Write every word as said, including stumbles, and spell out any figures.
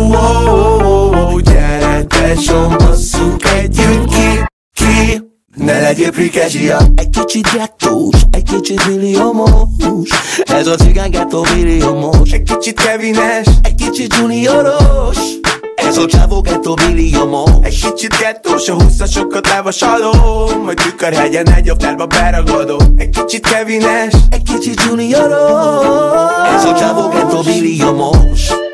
oh, gyere tesóm, basszuk együtt ki, ki. Ne legyél prikázsia. Egy kicsit gettós, egy kicsit milliómos. Ez a cigány gettó milliómos. Egy kicsit kevines, egy kicsit junioros. Ez a csávó gettó milliómos. Egy kicsit gettós, a húszasokat levasalom. Hogy Tükörhegyen egy oftárba beragadom. Egy kicsit kevines, egy kicsit junioros. Ez a csávó gettó milliómos.